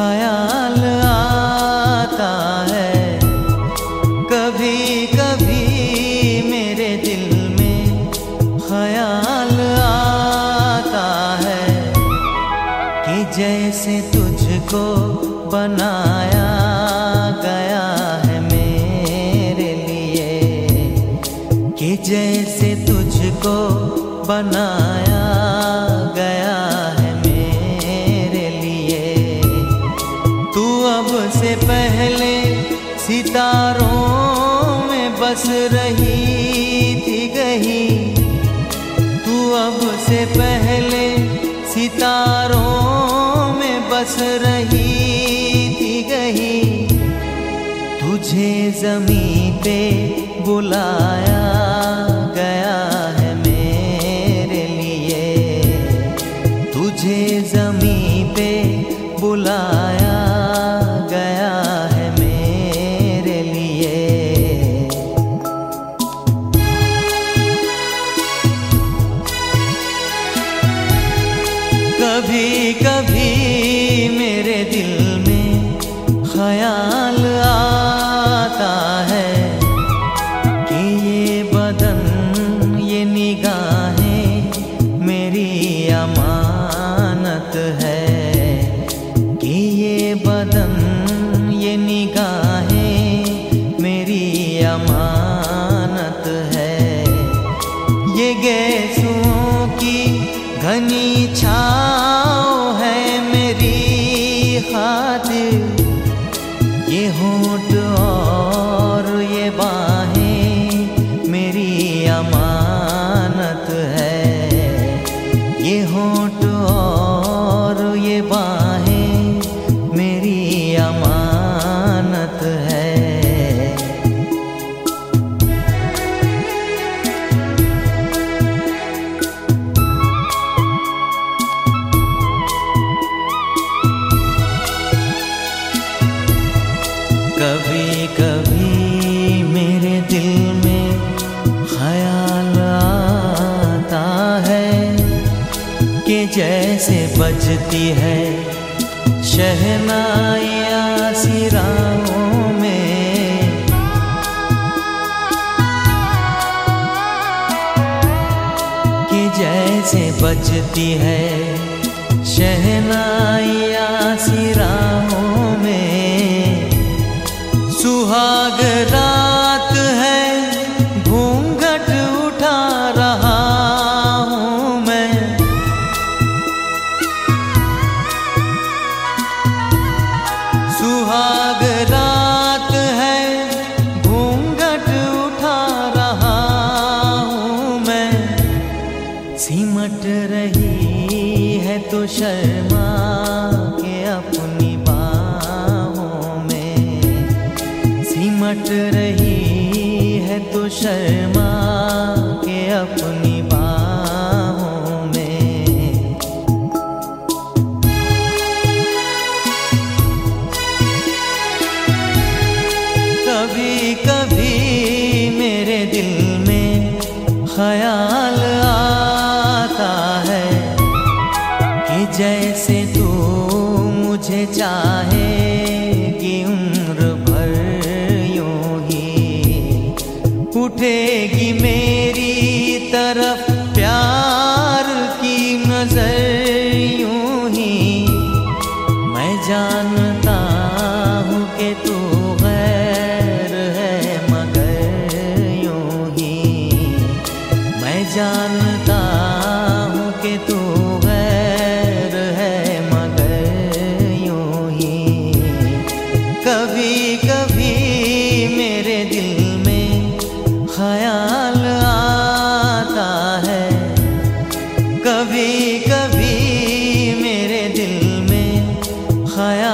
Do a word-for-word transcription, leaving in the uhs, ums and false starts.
ख्याल आता है। कभी कभी मेरे दिल में ख्याल आता है कि जैसे तुझको बनाया गया है मेरे लिए, कि जैसे तुझको बनाया गया है मेरे लिए। तू अब से पहले सितारों में बस रही थी कहीं, तू अब से पहले सितारों में बस रही थी कहीं। तुझे ज़मीं पे बुलाया गया है मेरे लिए, तुझे ज़मीं पे बुलाया गया है मेरे लिए। कभी कभी मेरे दिल में ख्याल आता है कि ये बदन ये निगाहें मेरी अमानत है, कि ये बदन ये निगाहें मेरी अमानत है। ये गैसों की घनी छाँव है मेरी खातिर, ये होंठ और ये बाहें मेरी अमानत है। ये होंठ और ये बाहें मेरी अमानत है। कभी कभी मेरे दिल में ख्याल आता है कि जैसे बजती है शहनाइयाँ सिराओं में, कि जैसे बजती है शहनाइयाँ सिराओं में। सुहाग रात है घूंघट उठा रहा हूँ मैं, सुहाग रात है घूंघट उठा रहा हूँ मैं। सिमट रही है तो शर्मा के अपनी बाहों में, सिमट रही है तो शर्मा के अपनी बाहों में। कभी कभी मेरे दिल में ख्याल आता है कि जैसे तू मुझे चाहेगी उम्र भर यूं ही, उठेगी मेरी तरफ प्यार की नजर यूं ही। मैं जानता हूँ कि तू गैर है मगर यूं ही, मैं जानता हूँ कि तू गैर है मगर यूं ही। कभी कभी मेरे दिल में ख्याल आता है, कभी कभी मेरे दिल में ख्याल